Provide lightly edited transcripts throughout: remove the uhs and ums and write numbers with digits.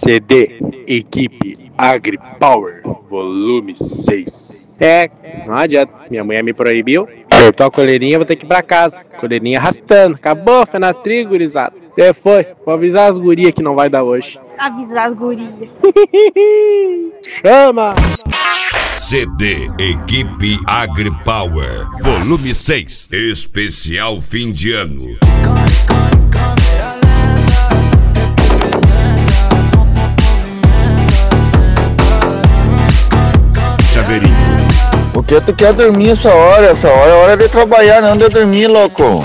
CD, Equipe AgriPower, volume 6. Não adianta, minha mulher me proibiu, cortou a coleirinha, vou ter que ir pra casa. Coleirinha arrastando, acabou, foi na trigo, gurizada. Foi, vou avisar as gurias que não vai dar hoje. Avisar as gurias. Chama! CD Equipe AgriPower, volume 6, especial fim de ano. Chaveirinho. Por que tu quer dormir essa hora? Essa hora é hora de trabalhar, não de dormir, louco.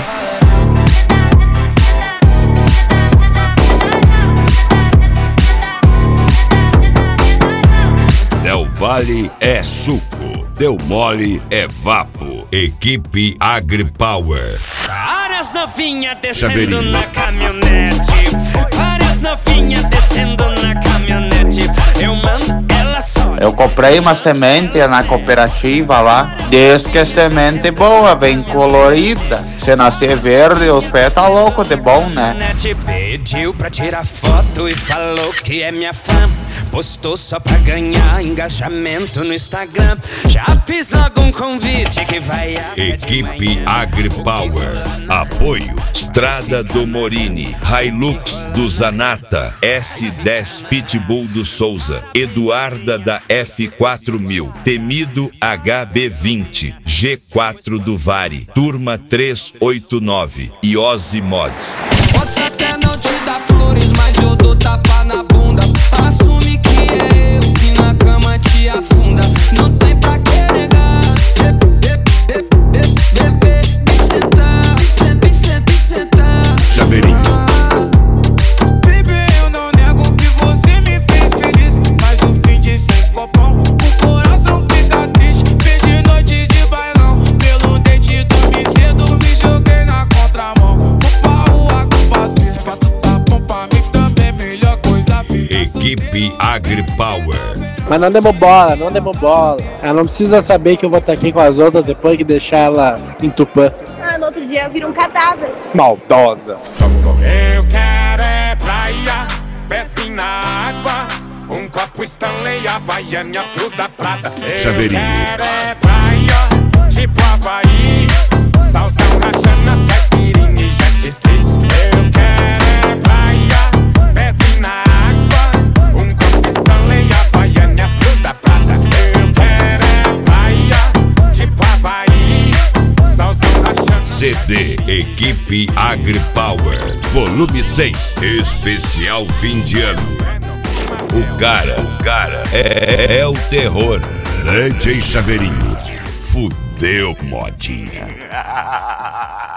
Del Valle é suco, Del Mole é vapo. Equipe AgriPower. Várias novinhas descendo na caminhonete. Várias novinhas descendo na caminhonete. Eu mando ela só. Eu comprei uma semente na cooperativa lá. Diz que é semente boa, bem colorida. Se nascer verde, os pés tá louco de bom, né? Pediu pra tirar foto e falou que é minha fã. Postou só pra ganhar engajamento no Instagram. Já fiz logo um convite que vai Equipe AgriPower. Apoio Estrada do Morini, Hilux do Zanata, S10 Pitbull do Souza, Eduarda da F4000, Temido HB20, G4 do Vari, Turma 389 e Ozzy Mods. Posso até não te dar flores, mas eu dou tapa na bunda. Assume que é eu que na cama te afunda. Não tem pra que negar. Sentar. Chaveirinho. Baby, eu não nego que você me fez feliz, mas o fim de sem copão, o coração fica triste. Perdi noite de bailão, pelo dente dormi cedo, me joguei na contramão. Vou pra rua com paciência, pra tu tá bom pra mim também, melhor coisa fica. Equipe AgriPower. Mas não demos bola. Ela não precisa saber que eu vou estar aqui com as outras depois que deixar ela em Tupã. No outro dia eu viro um cadáver. Maldosa. Eu quero é praia, pezinho na água, um copo Stanley, Havaiana, Cruz da Prata. Chaveirinho. Eu quero é praia, tipo Havaí, salsão rachando nas caipirinhas e jet ski. Eu quero é praia, pezinho na água, um copo Stanley, Havaiana, Cruz da Prata. Eu quero é praia, tipo Havaí, salsão rachando. CD Equipe AgriPower, volume 6, especial fim de ano. O cara é o terror. DJ Chaveirinho. Fudeu, modinha.